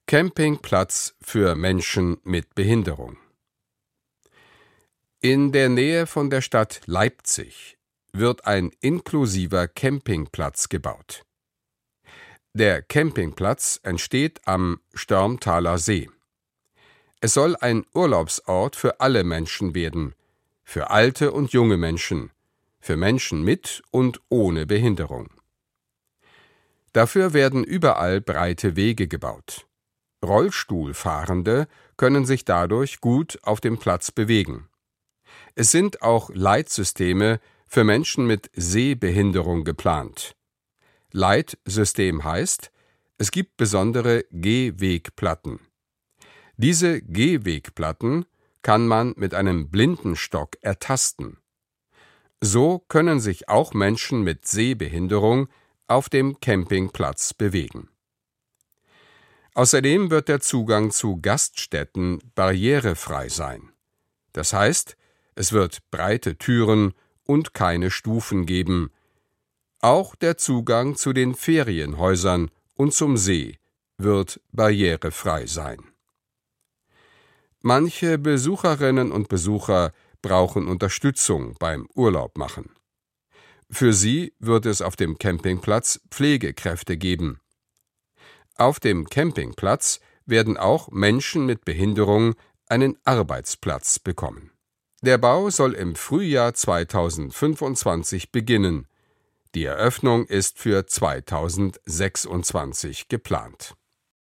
Campingplatz für Menschen mit Behinderung. In der Nähe von der Stadt Leipzig wird ein inklusiver Campingplatz gebaut. Der Campingplatz entsteht am Störmtaler See. Es soll ein Urlaubsort für alle Menschen werden, für alte und junge Menschen, für Menschen mit und ohne Behinderung. Dafür werden überall breite Wege gebaut. Rollstuhlfahrende können sich dadurch gut auf dem Platz bewegen. Es sind auch Leitsysteme für Menschen mit Sehbehinderung geplant. Leitsystem heißt, es gibt besondere Gehwegplatten. Diese Gehwegplatten kann man mit einem Blindenstock ertasten. So können sich auch Menschen mit Sehbehinderung auf dem Campingplatz bewegen. Außerdem wird der Zugang zu Gaststätten barrierefrei sein. Das heißt, es wird breite Türen und keine Stufen geben. Auch der Zugang zu den Ferienhäusern und zum See wird barrierefrei sein. Manche Besucherinnen und Besucher brauchen Unterstützung beim Urlaub machen. Für sie wird es auf dem Campingplatz Pflegekräfte geben. Auf dem Campingplatz werden auch Menschen mit Behinderung einen Arbeitsplatz bekommen. Der Bau soll im Frühjahr 2025 beginnen. Die Eröffnung ist für 2026 geplant.